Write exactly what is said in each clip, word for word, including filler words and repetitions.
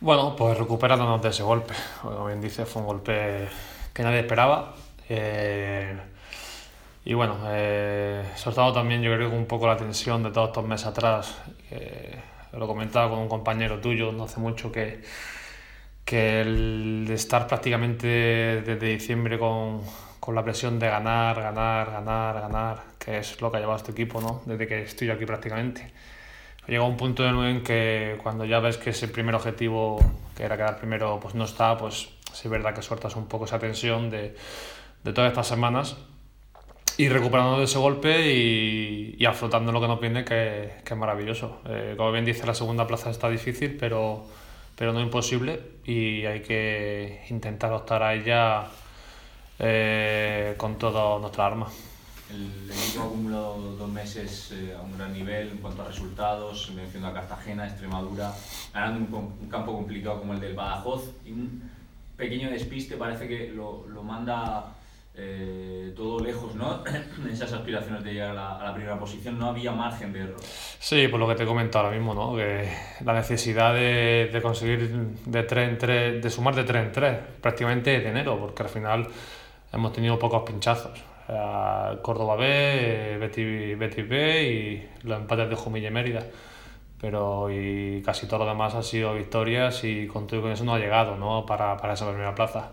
Bueno, pues recuperándonos de ese golpe. Como bien dice, fue un golpe que nadie esperaba. Eh, y bueno, eh, soltado también yo creo que un poco la tensión de todos estos meses atrás. Eh, lo comentaba con un compañero tuyo no hace mucho que, que el de estar prácticamente desde diciembre con, con la presión de ganar, ganar, ganar, ganar, que es lo que ha llevado a este equipo, ¿no? Desde que estoy aquí prácticamente. Llega un punto de nuevo en que cuando ya ves que ese primer objetivo, que era quedar primero, pues no está, pues sí es verdad que sueltas un poco esa tensión de, de todas estas semanas y recuperando de ese golpe y, y afrontando lo que nos viene, que, que es maravilloso. Eh, como bien dice, la segunda plaza está difícil, pero, pero no imposible, y hay que intentar optar a ella eh, con todas nuestras armas. El equipo ha acumulado dos meses eh, a un gran nivel en cuanto a resultados, venciendo a Cartagena, Extremadura, ganando un, un campo complicado como el del Badajoz, y un pequeño despiste parece que lo, lo manda eh, todo lejos, ¿no? En esas aspiraciones de llegar a la, a la primera posición no había margen de error. Sí, por lo que te he comentado ahora mismo, ¿no? Que la necesidad de, de conseguir de tres en tres, de sumar de tres en tres, prácticamente de enero, porque al final hemos tenido pocos pinchazos. Uh, Córdoba B, Betis, Betis B y los empates de Jumilla y Mérida, pero y casi todo lo demás ha sido victorias, y con todo y con eso no ha llegado, ¿no? para, para esa primera plaza.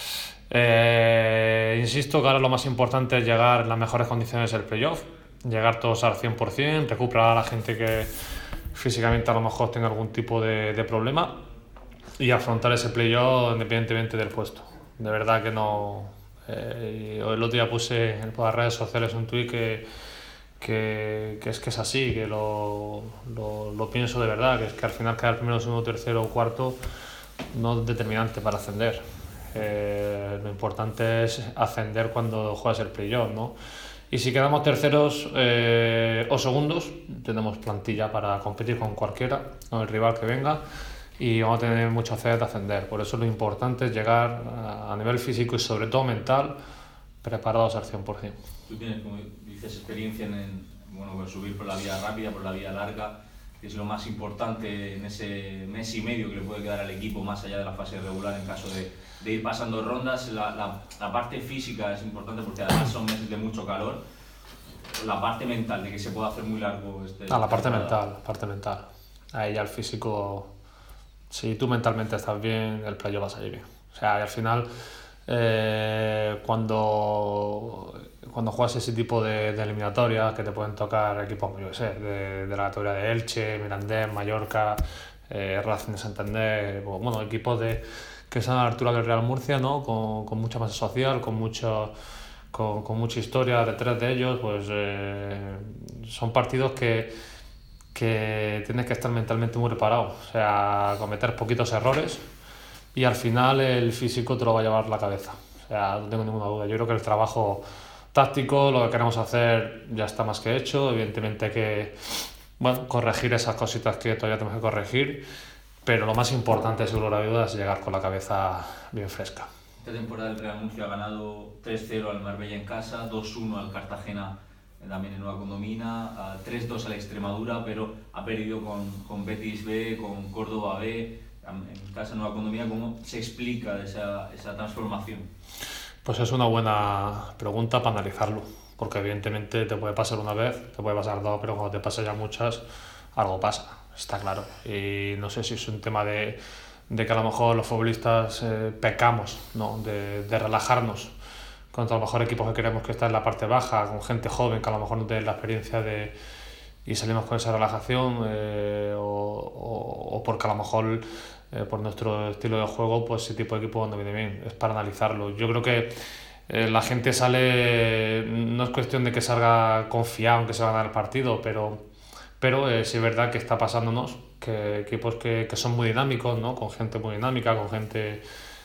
Eh, insisto que ahora lo más importante es llegar en las mejores condiciones del playoff, llegar todos al cien por ciento, recuperar a la gente que físicamente a lo mejor tenga algún tipo de, de problema, y afrontar ese playoff independientemente del puesto. De verdad que no... Eh, el otro día puse en las redes sociales un tuit que, que, que es que es así, que lo, lo, lo pienso de verdad, que es que al final quedar primero, segundo, tercero o cuarto no es determinante para ascender. Eh, lo importante es ascender cuando juegas el playoff, ¿no? Y si quedamos terceros eh, o segundos, tenemos plantilla para competir con cualquiera, con el rival que venga, y vamos a tener mucha sed de ascender. Por eso lo importante es llegar a nivel físico y sobre todo mental preparados al cien por ciento. Tú tienes, como dices, experiencia en, en bueno, pues subir por la vía rápida, por la vía larga, que es lo más importante en ese mes y medio que le puede quedar al equipo, más allá de la fase regular en caso de, de ir pasando rondas. La, la, la parte física es importante porque además son meses de mucho calor. La parte mental, de que se pueda hacer muy largo este... Ah, la parte mental, la parte mental. Ahí ya el físico... Si tú mentalmente estás bien, el playoff va a salir bien. O sea, al final, eh, cuando, cuando juegas ese tipo de, de eliminatorias, que te pueden tocar equipos, yo qué sé, de, de la categoría de Elche, Mirandés, Mallorca, eh, Racing de Santander, bueno, equipos de, que están a la altura del Real Murcia, ¿no? Con, con mucha masa social, con mucho, con, con mucha historia detrás de ellos, pues eh, son partidos que que tienes que estar mentalmente muy preparado, o sea, cometer poquitos errores, y al final el físico te lo va a llevar la cabeza. O sea, no tengo ninguna duda. Yo creo que el trabajo táctico, lo que queremos hacer, ya está más que hecho. Evidentemente hay que, bueno, corregir esas cositas que todavía tenemos que corregir, pero lo más importante, seguro la duda, es llegar con la cabeza bien fresca. Esta temporada el Real Murcia ha ganado tres cero al Marbella en casa, dos uno al Cartagena también en Nueva Condomina, tres dos a la Extremadura, pero ha perdido con, con Betis B, con Córdoba B, en casa Nueva Condomina. ¿Cómo se explica esa, esa transformación? Pues es una buena pregunta para analizarlo, porque evidentemente te puede pasar una vez, te puede pasar dos, pero cuando te pasa ya muchas, algo pasa, está claro. Y no sé si es un tema de, de que a lo mejor los futbolistas eh, pecamos, ¿no? de, de relajarnos contra los mejores equipos que queremos, que está en la parte baja, con gente joven que a lo mejor no tiene la experiencia de, y salimos con esa relajación, eh, o, o, o porque a lo mejor eh, por nuestro estilo de juego, pues ese tipo de equipo no viene bien. Es para analizarlo. Yo creo que eh, la gente sale, no es cuestión de que salga confiado en que se va a ganar el partido, pero, pero eh, sí es verdad que está pasándonos que equipos que, que son muy dinámicos, ¿no? Con gente muy dinámica, con gente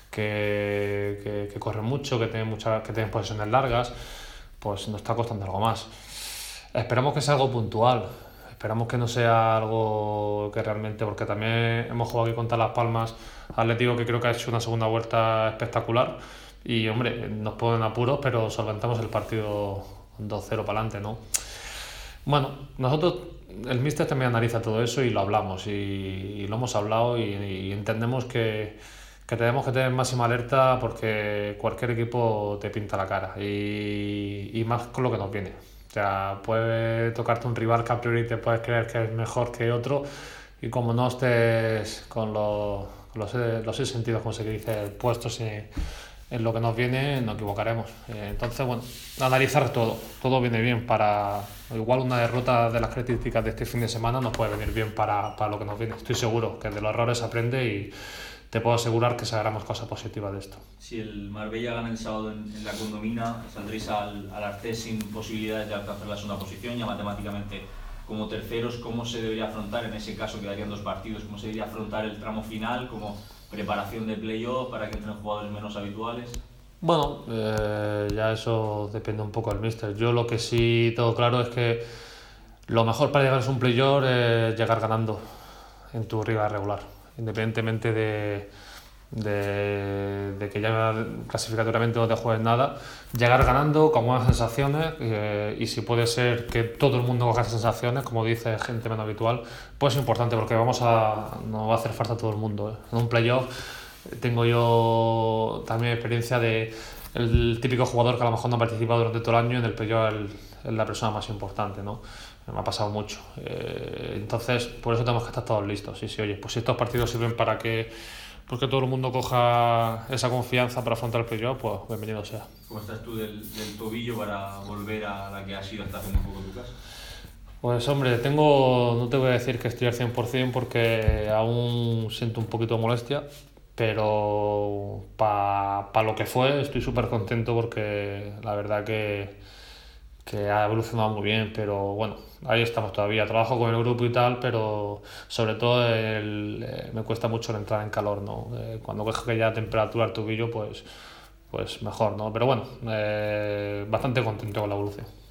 que, que, que corren mucho, que tienen, mucha, que tienen posesiones largas, pues nos está costando algo más. Esperamos que sea algo puntual, esperamos que no sea algo que realmente, porque también hemos jugado aquí contra Las Palmas, Atlético, que creo que ha hecho una segunda vuelta espectacular, y hombre, nos ponen apuros, pero solventamos el partido dos cero para adelante, ¿no? Bueno, nosotros el míster también analiza todo eso y lo hablamos y, y lo hemos hablado y, y entendemos que, que tenemos que tener máxima alerta porque cualquier equipo te pinta la cara y, y más con lo que nos viene. O sea, puede tocarte un rival que a priori te puedes creer que es mejor que otro y como no estés con los, con los, los seis sentidos, como se dice, puestos en, en lo que nos viene, nos equivocaremos. Eh, entonces, bueno, analizar todo. Todo viene bien para... Igual una derrota de las características de este fin de semana nos puede venir bien para, para lo que nos viene. Estoy seguro que de los errores se aprende y te puedo asegurar que sacaremos cosas positivas de esto. Si el Marbella gana el sábado en, en la Condomina, saldréis al, al Artés sin posibilidades de alcanzar la segunda posición, ya matemáticamente como terceros. ¿Cómo se debería afrontar? En ese caso quedarían dos partidos. ¿Cómo se debería afrontar el tramo final como preparación de playoff para que entren jugadores menos habituales? Bueno, eh, ya eso depende un poco del míster. Yo lo que sí tengo claro es que lo mejor para llegar a un playoff es llegar ganando en tu rival regular, independientemente de, de, de que ya clasificatoriamente no te juegues nada, llegar ganando con buenas sensaciones eh, y si puede ser que todo el mundo coja esas sensaciones, como dice gente menos habitual, pues es importante porque vamos a, nos va a hacer falta a todo el mundo. ¿eh? En un playoff tengo yo también experiencia de el típico jugador que a lo mejor no ha participado durante todo el año y en el playoff es la persona más importante, ¿no? Me ha pasado mucho. Eh, entonces, por eso tenemos que estar todos listos. Y si, oye, pues si estos partidos sirven para que, pues que todo el mundo coja esa confianza para afrontar el playoff, pues bienvenido sea. ¿Cómo estás tú del, del tobillo para volver a la que ha sido hasta hace muy poco tu casa? Pues hombre, tengo, no te voy a decir que estoy al cien por ciento porque aún siento un poquito de molestia, pero para pa lo que fue estoy súper contento porque la verdad que, que ha evolucionado muy bien, pero bueno, ahí estamos todavía, trabajo con el grupo y tal, pero sobre todo el, eh, me cuesta mucho el entrar en calor, ¿no? Eh, cuando coge ya temperatura el tobillo, pues, pues mejor, ¿no? Pero bueno, eh, bastante contento con la evolución.